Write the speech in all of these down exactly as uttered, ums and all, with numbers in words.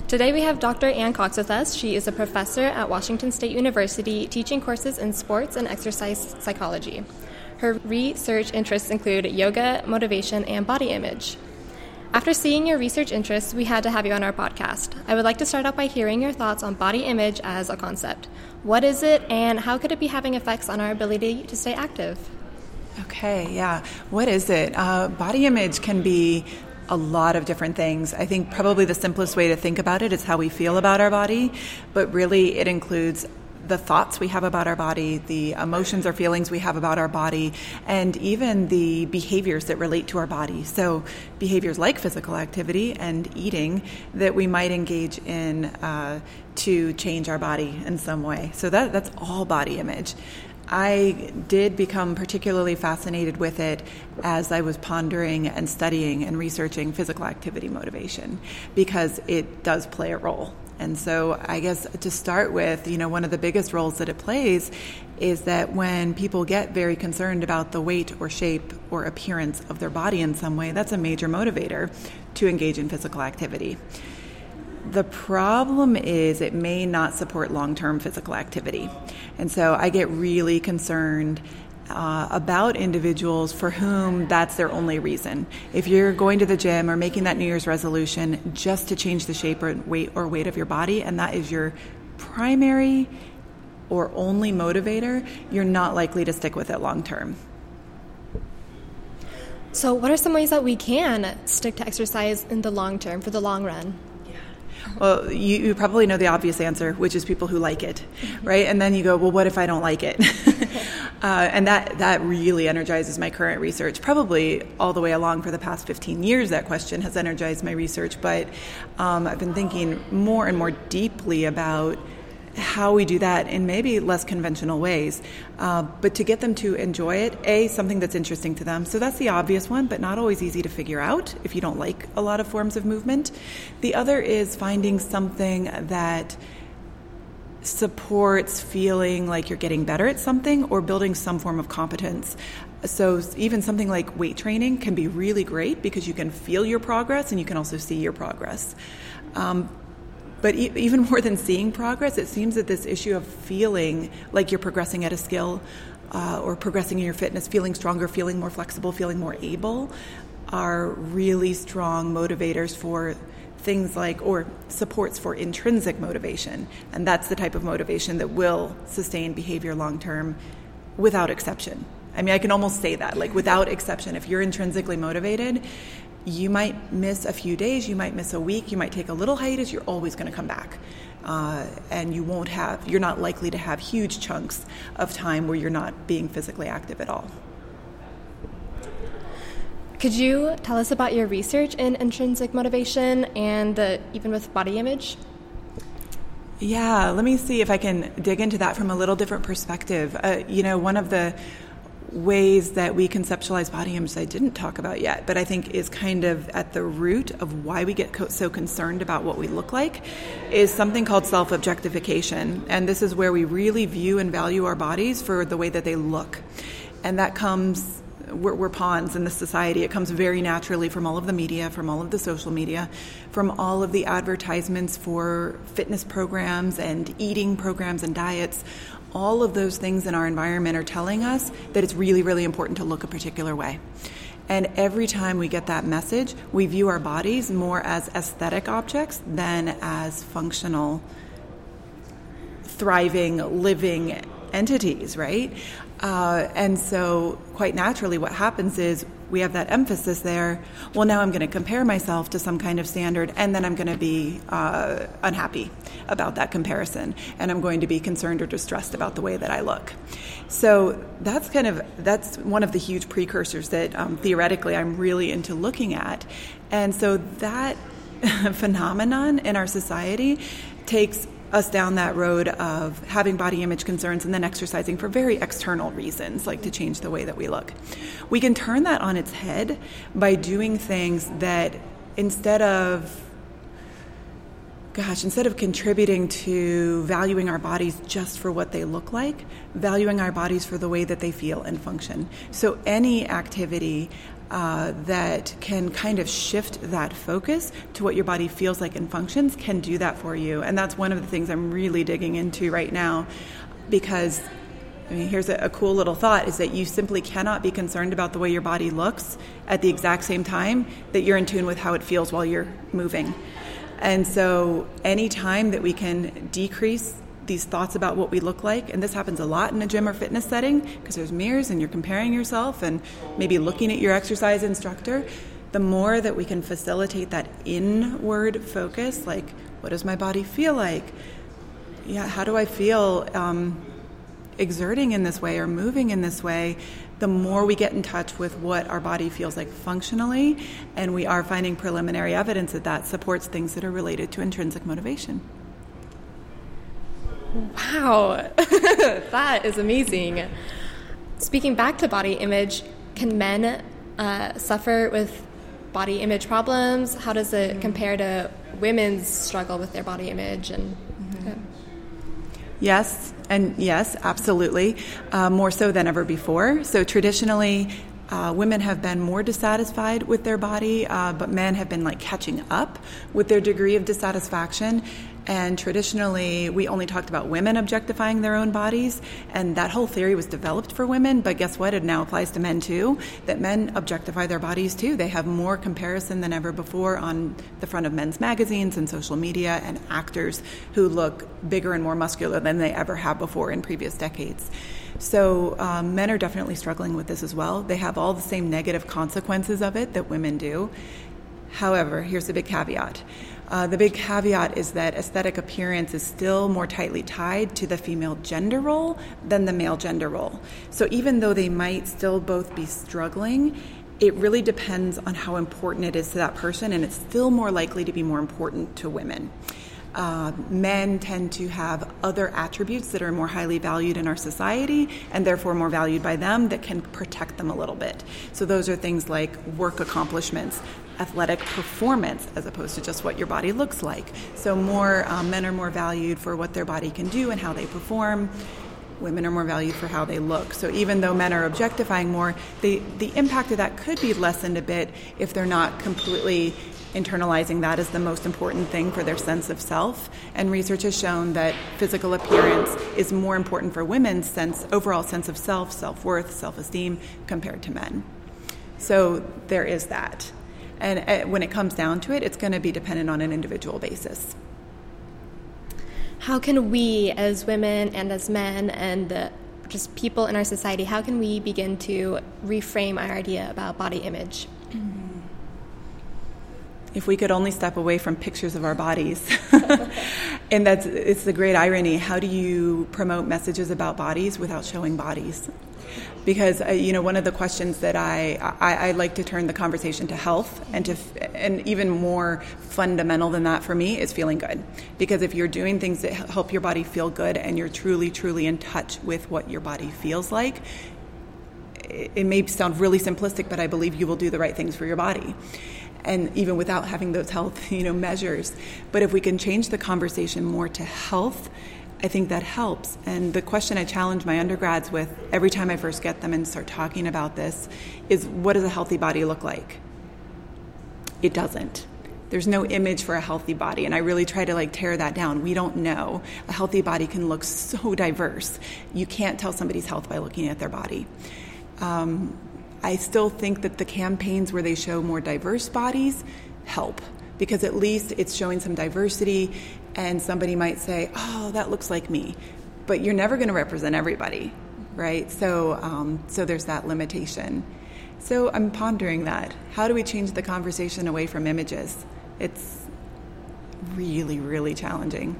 Today we have Doctor Ann Cox with us. She is a professor at Washington State University teaching courses in sports and exercise psychology. Her research interests include yoga, motivation, and body image. After seeing your research interests, we had to have you on our podcast. I would like to start out by hearing your thoughts on body image as a concept. What is it, and how could it be having effects on our ability to stay active? Okay, yeah. What is it? Uh, body image can be a lot of different things. I think probably the simplest way to think about it is how we feel about our body, but really it includes the thoughts we have about our body, the emotions or feelings we have about our body, and even the behaviors that relate to our body. So behaviors like physical activity and eating that we might engage in uh, to change our body in some way. So that that's all body image. I did become particularly fascinated with it as I was pondering and studying and researching physical activity motivation, because it does play a role. And so I guess to start with, you know, one of the biggest roles that it plays is that when people get very concerned about the weight or shape or appearance of their body in some way, that's a major motivator to engage in physical activity. The problem is it may not support long-term physical activity. And so I get really concerned uh, about individuals for whom that's their only reason. If you're going to the gym or making that New Year's resolution just to change the shape or weight or weight of your body, and that is your primary or only motivator, you're not likely to stick with it long-term. So what are some ways that we can stick to exercise in the long term, for the long run? Well, you, you probably know the obvious answer, which is people who like it, right? And then you go, well, what if I don't like it? uh, and that, that really energizes my current research. Probably all the way along for the past fifteen years, that question has energized my research. But um, I've been thinking more and more deeply about how we do that in maybe less conventional ways, uh, but to get them to enjoy it, A, something that's interesting to them. So that's the obvious one, but not always easy to figure out if you don't like a lot of forms of movement. The other is finding something that supports feeling like you're getting better at something or building some form of competence. So even something like weight training can be really great because you can feel your progress and you can also see your progress. Um, But e- even more than seeing progress, it seems that this issue of feeling like you're progressing at a skill uh, or progressing in your fitness, feeling stronger, feeling more flexible, feeling more able, are really strong motivators for things like, or supports for intrinsic motivation. And that's the type of motivation that will sustain behavior long-term without exception. I mean, I can almost say that, like without exception. If you're intrinsically motivated, you might miss a few days, you might miss a week, you might take a little hiatus, you're always going to come back. Uh, and you won't have, you're not likely to have huge chunks of time where you're not being physically active at all. Could you tell us about your research in intrinsic motivation and the, even with body image? Yeah, let me see if I can dig into that from a little different perspective. Uh, you know, one of the ways that we conceptualize body image I didn't talk about yet, but I think is kind of at the root of why we get co- so concerned about what we look like, is something called self-objectification. And this is where we really view and value our bodies for the way that they look. And that comes, we're, we're pawns in this society. It comes very naturally from all of the media, from all of the social media, from all of the advertisements for fitness programs and eating programs and diets. All of those things in our environment are telling us that it's really, really important to look a particular way. And every time we get that message, we view our bodies more as aesthetic objects than as functional, thriving, living entities, right? Uh, and so quite naturally what happens is we have that emphasis there. Well, now I'm going to compare myself to some kind of standard, and then I'm going to be uh, unhappy about that comparison, and I'm going to be concerned or distressed about the way that I look. So that's kind of, that's one of the huge precursors that um, theoretically I'm really into looking at. And so that phenomenon in our society takes us down that road of having body image concerns and then exercising for very external reasons, like to change the way that we look. We can turn that on its head by doing things that instead of, gosh, instead of contributing to valuing our bodies just for what they look like, valuing our bodies for the way that they feel and function. So any activity uh, that can kind of shift that focus to what your body feels like and functions can do that for you. And that's one of the things I'm really digging into right now, because I mean, here's a, a cool little thought, is that you simply cannot be concerned about the way your body looks at the exact same time that you're in tune with how it feels while you're moving. And so any time that we can decrease these thoughts about what we look like, and this happens a lot in a gym or fitness setting because there's mirrors and you're comparing yourself and maybe looking at your exercise instructor, the more that we can facilitate that inward focus, like, what does my body feel like? Yeah, how do I feel um, exerting in this way or moving in this way? The more we get in touch with what our body feels like functionally, and we are finding preliminary evidence that that supports things that are related to intrinsic motivation. Wow, that is amazing. Speaking back to body image, can men uh, suffer with body image problems? How does it mm-hmm. compare to women's struggle with their body image? And mm-hmm. uh, Yes, and yes, absolutely, uh, more so than ever before. So traditionally, Uh, women have been more dissatisfied with their body, uh, but men have been like catching up with their degree of dissatisfaction. And traditionally, we only talked about women objectifying their own bodies, and that whole theory was developed for women. But guess what? It now applies to men too, that men objectify their bodies too. They have more comparison than ever before on the front of men's magazines and social media, and actors who look bigger and more muscular than they ever have before in previous decades. So um, men are definitely struggling with this as well. They have all the same negative consequences of it that women do. However, here's the big caveat. Uh, the big caveat is that aesthetic appearance is still more tightly tied to the female gender role than the male gender role. So even though they might still both be struggling, it really depends on how important it is to that person, and it's still more likely to be more important to women. Uh, men tend to have other attributes that are more highly valued in our society and therefore more valued by them that can protect them a little bit. So those are things like work accomplishments, athletic performance, as opposed to just what your body looks like. So more um, men are more valued for what their body can do and how they perform. Women are more valued for how they look. So even though men are objectifying more, the, the impact of that could be lessened a bit if they're not completely internalizing that as the most important thing for their sense of self. And research has shown that physical appearance is more important for women's sense, overall sense of self, self-worth, self-esteem compared to men. So there is that. And when it comes down to it, it's going to be dependent on an individual basis. How can we as women and as men and uh, just people in our society, how can we begin to reframe our idea about body image? Mm-hmm. If we could only step away from pictures of our bodies. And that's it's the great irony. How do you promote messages about bodies without showing bodies? Because, uh, you know, one of the questions that I, I, I like to turn the conversation to health, and to and even more fundamental than that for me is feeling good. Because if you're doing things that help your body feel good and you're truly, truly in touch with what your body feels like, it, it may sound really simplistic, but I believe you will do the right things for your body. And even without having those health, you know, measures. But if we can change the conversation more to health, I think that helps. And the question I challenge my undergrads with every time I first get them and start talking about this is, what does a healthy body look like? It doesn't. There's no image for a healthy body, and I really try to like tear that down. We don't know. A healthy body can look so diverse. You can't tell somebody's health by looking at their body. Um, I still think that the campaigns where they show more diverse bodies help, because at least it's showing some diversity, and somebody might say, oh, that looks like me. But you're never going to represent everybody, right? So, um, so there's that limitation. So I'm pondering that. How do we change the conversation away from images? It's really, really challenging.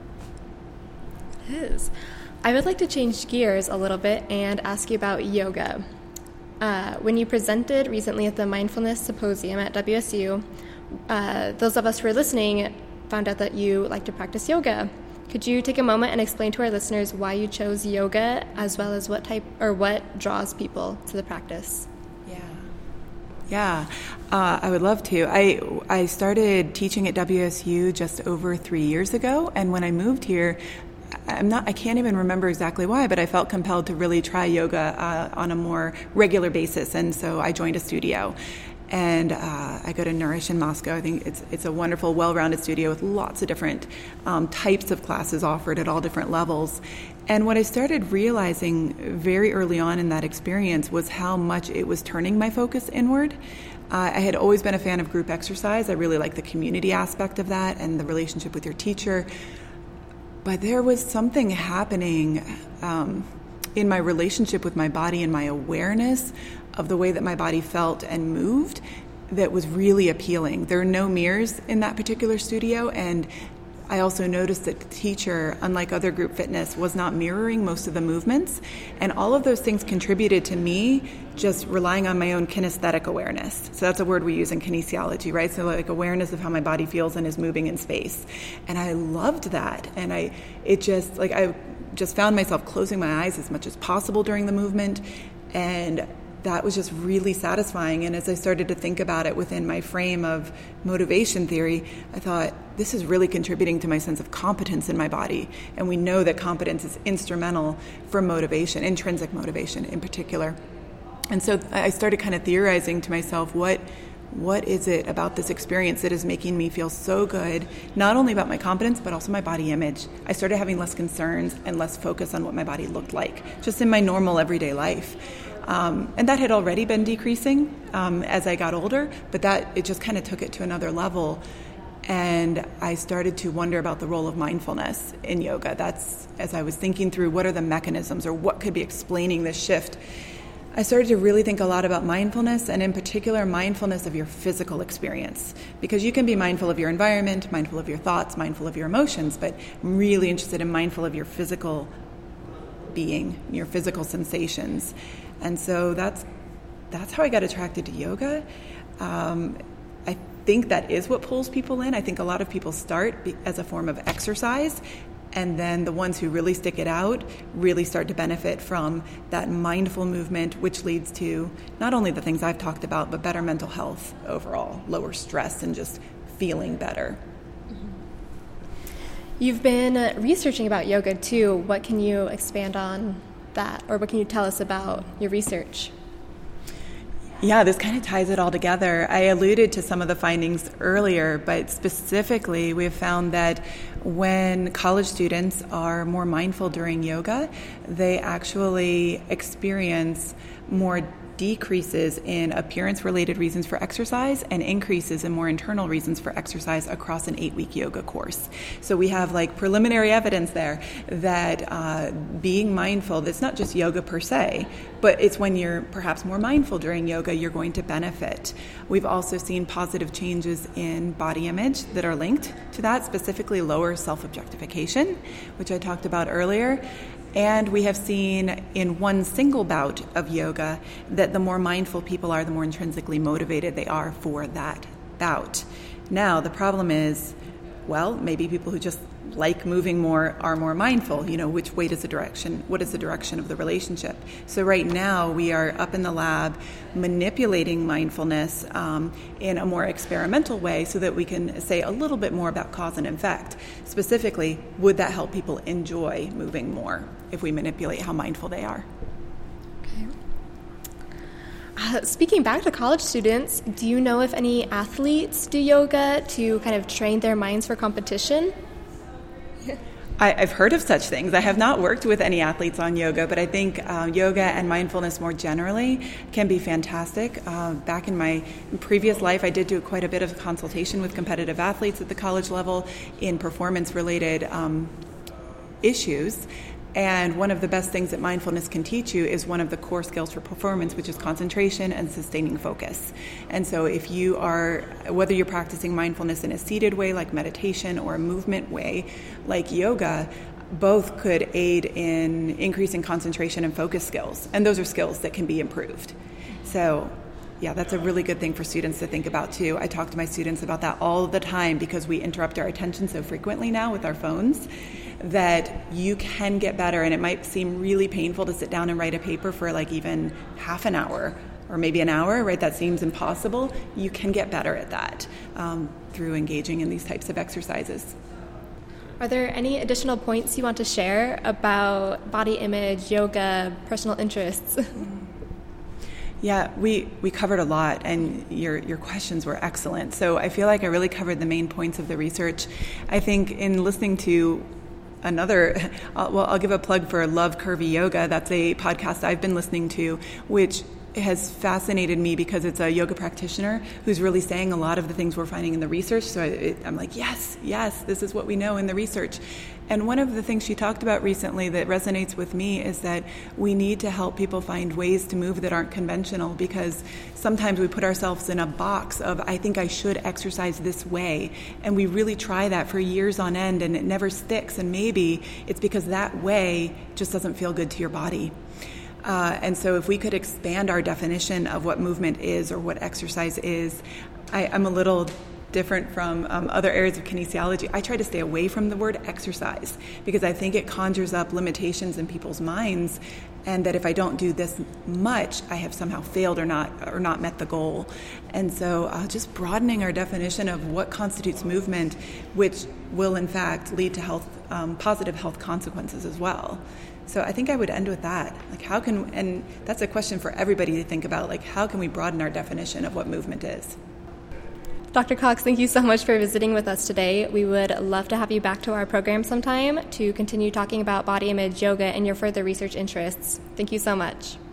It is. I would like to change gears a little bit and ask you about yoga. Uh, when you presented recently at the Mindfulness Symposium at W S U, uh, those of us who are listening found out that you like to practice yoga. Could you take a moment and explain to our listeners why you chose yoga, as well as what type or what draws people to the practice? Yeah, yeah, uh, I would love to. I I started teaching at W S U just over three years ago, and when I moved here, I'm not, I can't even remember exactly why, but I felt compelled to really try yoga uh, on a more regular basis. And so I joined a studio. And uh, I go to Nourish in Moscow. I think it's it's a wonderful, well-rounded studio with lots of different um, types of classes offered at all different levels. And what I started realizing very early on in that experience was how much it was turning my focus inward. Uh, I had always been a fan of group exercise. I really like the community aspect of that and the relationship with your teacher. But there was something happening um, in my relationship with my body and my awareness of the way that my body felt and moved that was really appealing. There are no mirrors in that particular studio, and I also noticed that the teacher, unlike other group fitness, was not mirroring most of the movements, and all of those things contributed to me just relying on my own kinesthetic awareness. So that's a word we use in kinesiology, right? So like awareness of how my body feels and is moving in space. And I loved that, and I it just like I just found myself closing my eyes as much as possible during the movement, and that was just really satisfying. And as I started to think about it within my frame of motivation theory, I thought, this is really contributing to my sense of competence in my body. And we know that competence is instrumental for motivation, intrinsic motivation in particular. And so I started kind of theorizing to myself, what what is it about this experience that is making me feel so good, not only about my competence, but also my body image. I started having less concerns and less focus on what my body looked like, just in my normal everyday life. Um, and that had already been decreasing um, as I got older, but that it just kind of took it to another level. And I started to wonder about the role of mindfulness in yoga. That's, as I was thinking through what are the mechanisms or what could be explaining this shift, I started to really think a lot about mindfulness, and in particular mindfulness of your physical experience. Because you can be mindful of your environment, mindful of your thoughts, mindful of your emotions, but I'm really interested in mindful of your physical being, your physical sensations. And so that's that's how I got attracted to yoga. Um, I think that is what pulls people in. I think a lot of people start be, as a form of exercise, and then the ones who really stick it out really start to benefit from that mindful movement, which leads to not only the things I've talked about, but better mental health overall, lower stress, and just feeling better. You've been researching about yoga too. What can you expand on that, or what can you tell us about your research? Yeah, this kind of ties it all together. I alluded to some of the findings earlier, but specifically we've found that when college students are more mindful during yoga, they actually experience more decreases in appearance-related reasons for exercise and increases in more internal reasons for exercise across an eight-week yoga course. So we have like preliminary evidence there that uh, being mindful, that's not just yoga per se, but it's when you're perhaps more mindful during yoga, you're going to benefit. We've also seen positive changes in body image that are linked to that, specifically lower self-objectification, which I talked about earlier. And we have seen in one single bout of yoga that the more mindful people are, the more intrinsically motivated they are for that bout. Now, the problem is, well, maybe people who just like moving more are more mindful. You know, which way does the direction, what is the direction of the relationship? So right now we are up in the lab manipulating mindfulness um, in a more experimental way so that we can say a little bit more about cause and effect. Specifically, would that help people enjoy moving more if we manipulate how mindful they are? Okay. Uh, speaking back to college students, do you know if any athletes do yoga to kind of train their minds for competition? I, I've heard of such things. I have not worked with any athletes on yoga, but I think uh, yoga and mindfulness more generally can be fantastic. Uh, back in my previous life, I did do quite a bit of consultation with competitive athletes at the college level in performance-related um, issues. And one of the best things that mindfulness can teach you is one of the core skills for performance, which is concentration and sustaining focus. And so if you are, whether you're practicing mindfulness in a seated way like meditation or a movement way like yoga, both could aid in increasing concentration and focus skills. And those are skills that can be improved. So yeah, that's a really good thing for students to think about too. I talk to my students about that all the time because we interrupt our attention so frequently now with our phones, that you can get better. And it might seem really painful to sit down and write a paper for like even half an hour or maybe an hour, right? That seems impossible. You can get better at that um, through engaging in these types of exercises. Are there any additional points you want to share about body image, yoga, personal interests? Yeah, we, we covered a lot, and your your questions were excellent. So I feel like I really covered the main points of the research. I think in listening to another, uh, well, I'll give a plug for Love Curvy Yoga. That's a podcast I've been listening to, which has fascinated me because it's a yoga practitioner who's really saying a lot of the things we're finding in the research. So I, it, I'm like, yes, yes, this is what we know in the research. And one of the things she talked about recently that resonates with me is that we need to help people find ways to move that aren't conventional, because sometimes we put ourselves in a box of, I think I should exercise this way. And we really try that for years on end and it never sticks. And maybe it's because that way just doesn't feel good to your body. Uh, and so if we could expand our definition of what movement is or what exercise is, I, I'm a little different from um, other areas of kinesiology. I try to stay away from the word exercise because I think it conjures up limitations in people's minds, and that if I don't do this much, I have somehow failed or not or not met the goal. And so uh, just broadening our definition of what constitutes movement, which will in fact lead to health, um, positive health consequences as well. So I think I would end with that. Like, how can, and that's a question for everybody to think about, like, how can we broaden our definition of what movement is? Doctor Cox, thank you so much for visiting with us today. We would love to have you back to our program sometime to continue talking about body image, yoga, and your further research interests. Thank you so much.